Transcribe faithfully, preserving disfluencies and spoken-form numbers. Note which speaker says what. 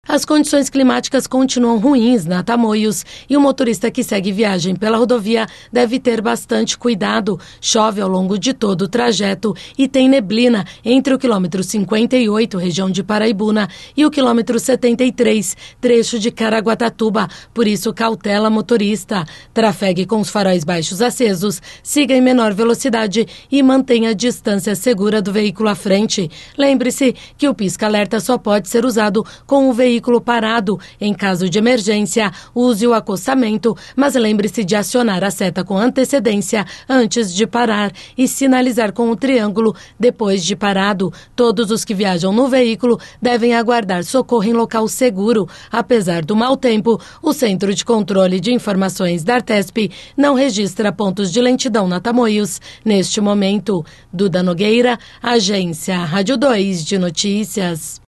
Speaker 1: As condições climáticas continuam ruins na Tamoios e o motorista que segue viagem pela rodovia deve ter bastante cuidado. Chove ao longo de todo o trajeto e tem neblina entre o quilômetro cinquenta e oito, região de Paraibuna, e o quilômetro setenta e três, trecho de Caraguatatuba. Por isso, cautela motorista. Trafegue com os faróis baixos acesos, siga em menor velocidade e mantenha a distância segura do veículo à frente. Lembre-se que o pisca-alerta só pode ser usado com o veículo veículo parado. Em caso de emergência, use o acostamento, mas lembre-se de acionar a seta com antecedência antes de parar e sinalizar com o triângulo depois de parado. Todos os que viajam no veículo devem aguardar socorro em local seguro. Apesar do mau tempo, o Centro de Controle de Informações da Artesp não registra pontos de lentidão na Tamoios neste momento. Duda Nogueira, Agência Rádio dois de Notícias.